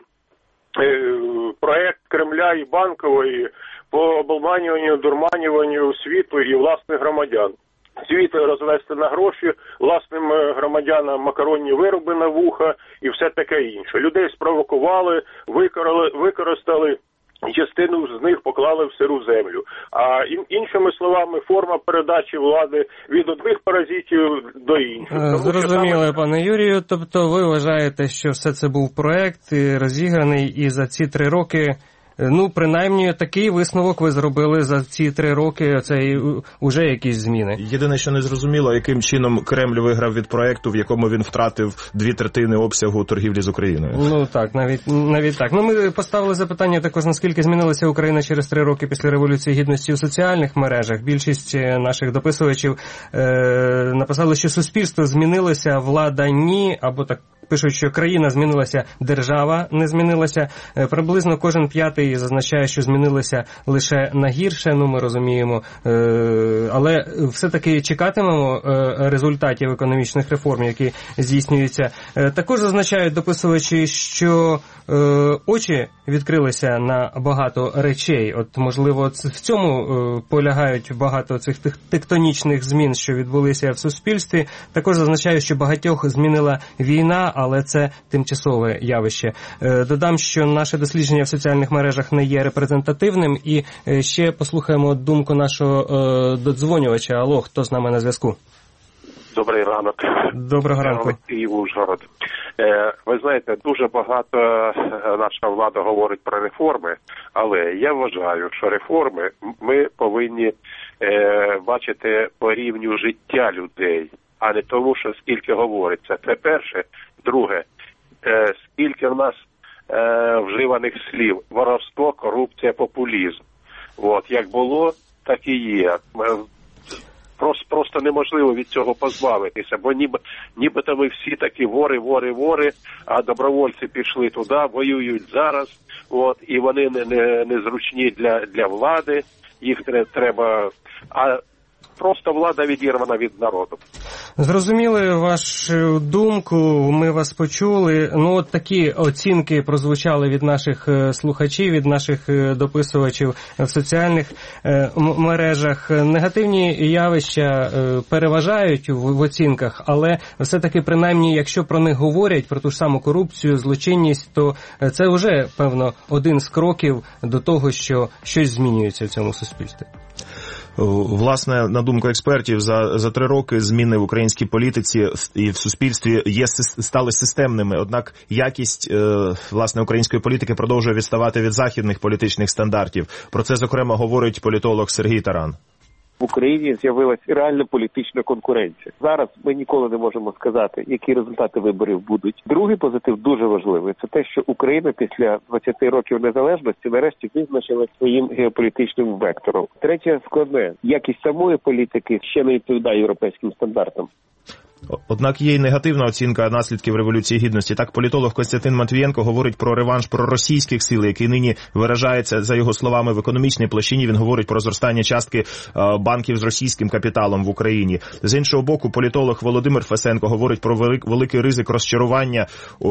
проект Кремля і Банкової по обманюванню, дурманюванню світу і власних громадян. Світ розвести на гроші, власним громадянам макаронні вироби на вуха і все таке інше. Людей спровокували, використали, частину з них поклали в сиру землю. А іншими словами, форма передачі влади від одних паразитів до інших.
Зрозуміло, пане Юрію. Тобто ви вважаєте, що все це був проект розіграний і за ці 3 роки... принаймні, такий висновок ви зробили за ці 3 роки, це вже якісь зміни.
Єдине, що не зрозуміло, яким чином Кремль виграв від проекту, в якому він втратив 2/3 обсягу торгівлі з Україною.
Так, навіть так. Ми поставили запитання також, наскільки змінилася Україна через 3 роки після Революції Гідності у соціальних мережах. Більшість наших дописувачів написали, що суспільство змінилося, влада ні, або так пишуть, що країна змінилася, держава не змінилася. Приблизно кожен 5-й зазначає, що змінилося лише на гірше, ми розуміємо. Але все-таки чекатимемо результатів економічних реформ, які здійснюються. Також зазначають дописувачі, що очі відкрилися на багато речей. Можливо, в цьому полягають багато цих тектонічних змін, що відбулися в суспільстві. Також зазначають, що багатьох змінила війна, але це тимчасове явище. Додам, що наше дослідження в соціальних мережах соцмережах не є репрезентативним. І ще послухаємо думку нашого додзвонювача. Алло, хто з нами на зв'язку?
Добрий ранок.
Доброго ранку.
Київ, Ужгород. Ви знаєте, дуже багато наша влада говорить про реформи, але я вважаю, що реформи ми повинні бачити по рівню життя людей, а не тому, що скільки говориться. Це перше. Друге, скільки в нас вживаних слів: воровство, корупція, популізм. От, як було, так і є. Просто неможливо від цього позбавитися, бо нібито ми всі такі вори, а добровольці пішли туди, воюють зараз, от, і вони незручні для влади, їх треба, а просто влада відірвана від народу.
Зрозуміли вашу думку, ми вас почули. Ну, от такі оцінки прозвучали від наших слухачів, від наших дописувачів в соціальних мережах. Негативні явища переважають в оцінках, але все-таки, принаймні, якщо про них говорять, про ту ж саму корупцію, злочинність, то це вже, певно, один з кроків до того, що щось змінюється в цьому суспільстві.
Власне, на думку експертів, за 3 роки зміни в українській політиці і в суспільстві стали системними, однак якість, власне, української політики продовжує відставати від західних політичних стандартів. Про це, зокрема, говорить політолог Сергій Таран.
В Україні з'явилась реальна політична конкуренція. Зараз ми ніколи не можемо сказати, які результати виборів будуть. Другий позитив дуже важливий. Це те, що Україна після 20 років незалежності нарешті визначилась своїм геополітичним вектором. Третє складне. Якість самої політики ще не відповідає європейським стандартам.
Однак є й негативна оцінка наслідків Революції Гідності. Так, політолог Костянтин Матвієнко говорить про реванш проросійських сил, який нині виражається, за його словами, в економічній площині. Він говорить про зростання частки банків з російським капіталом в Україні. З іншого боку, політолог Володимир Фесенко говорить про великий ризик розчарування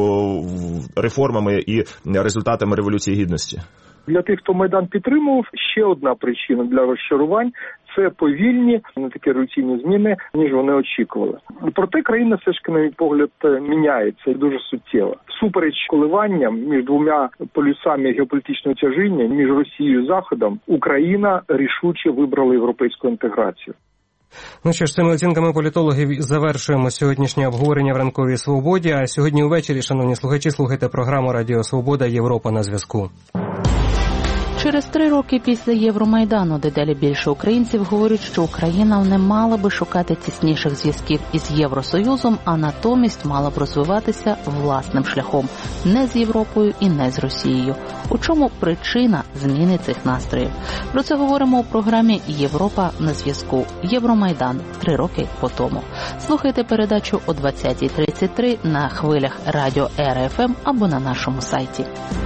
реформами і результатами Революції Гідності.
Для тих, хто Майдан підтримував, ще одна причина для розчарувань – це повільні, не такі революційні зміни, ніж вони очікували. Проте країна все ж, на мій погляд, міняється дуже суттєво. Всупереч коливанням між двома полюсами геополітичного тяжіння, між Росією і Заходом, Україна рішуче вибрала європейську інтеграцію.
Ну що ж, цими оцінками політологів завершуємо сьогоднішнє обговорення в Ранковій Свободі. А сьогодні увечері, шановні слухачі, слухайте програму «Радіо Свобода. Європа на зв'язку».
Через 3 роки після Євромайдану дедалі більше українців говорять, що Україна не мала би шукати тісніших зв'язків із Євросоюзом, а натомість мала б розвиватися власним шляхом. Не з Європою і не з Росією. У чому причина зміни цих настроїв? Про це говоримо у програмі «Європа на зв'язку». Євромайдан 3 роки по тому. Слухайте передачу о 20:33 на хвилях радіо РФМ або на нашому сайті.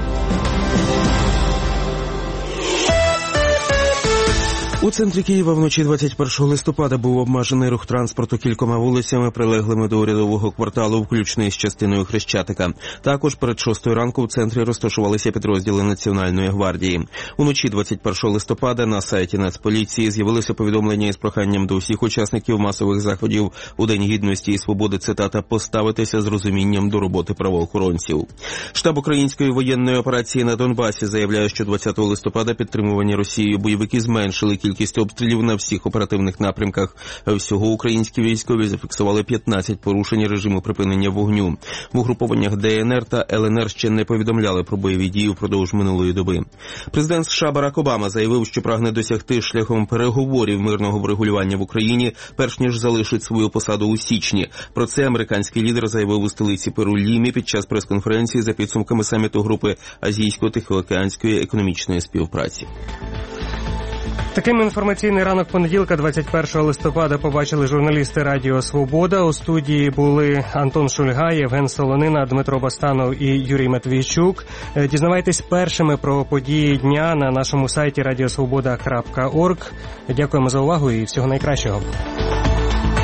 У центрі Києва вночі 21 листопада був обмежений рух транспорту кількома вулицями, прилеглими до урядового кварталу, включно із частиною Хрещатика. Також перед 6 ранку в центрі розташувалися підрозділи Національної гвардії. Уночі 21 листопада на сайті Нацполіції з'явилося повідомлення із проханням до всіх учасників масових заходів у День Гідності і Свободи, цитата, «поставитися з розумінням до роботи правоохоронців». Штаб української воєнної операції на Донбасі заявляє, що 20 листопада підтримувані Росією бойовики зменшили кількість обстрілів на всіх оперативних напрямках. Всього українські військові зафіксували 15 порушень режиму припинення вогню. В угрупованнях ДНР та ЛНР ще не повідомляли про бойові дії впродовж минулої доби. Президент США Барак Обама заявив, що прагне досягти шляхом переговорів мирного врегулювання в Україні, перш ніж залишить свою посаду у січні. Про це американський лідер заявив у столиці Перу Лімі під час прес-конференції за підсумками саміту групи Азійсько-Тихоокеанської економічної співпраці.
Таким інформаційний ранок понеділка, 21 листопада, побачили журналісти Радіо Свобода. У студії були Антон Шульга, Євген Солонина, Дмитро Бастанов і Юрій Матвійчук. Дізнавайтесь першими про події дня на нашому сайті radiosvoboda.org. Дякуємо за увагу і всього найкращого.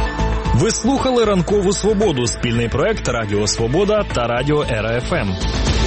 Ви слухали «Ранкову Свободу» – спільний проект Радіо Свобода та Радіо РФМ.